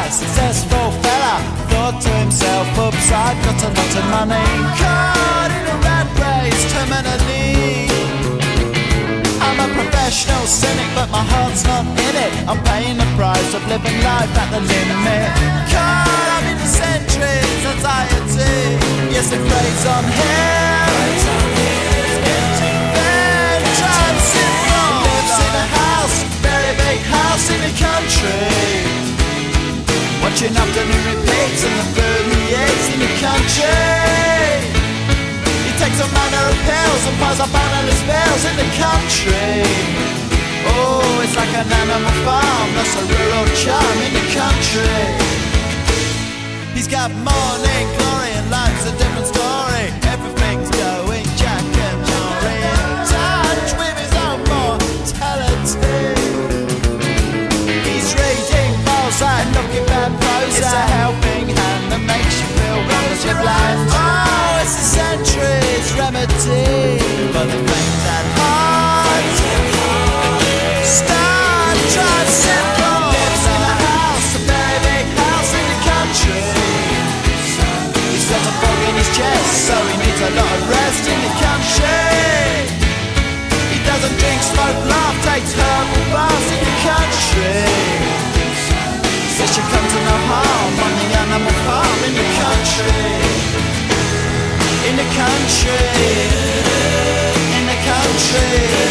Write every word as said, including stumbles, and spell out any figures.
successful fella thought to himself, oops, I've got a lot of money. Caught in a rat race, terminally. I'm a professional cynic, but my heart's not in it. I'm paying the price of living life at the limit. Caught up in the centuries, anxiety. Yes, the craze on him. It's getting bad, trying to simple. Lives in a house, very big house in the country. Watching afternoon repeats and the food he eats in the country. He takes a manner of pills and piles up analyst bills in the country. Oh, it's like an animal farm, that's a rural charm in the country. He's got morning glory and life's a different story. Everything's going Jack and Jory, in touch with his own mortality. He's reading Balzac, looking bad Prozac. It's a helping hand that makes you feel relative bland. Oh, it's a century's remedy for the things at heart. Start, try simple. Lives in a house, a very big house in the country. He's got a fog in his chest, so he needs a lot of rest in the country. He doesn't drink, smoke, laugh, takes herbal baths in the country. Says you come to no harm on the animal farm in the country. In the country. In the country.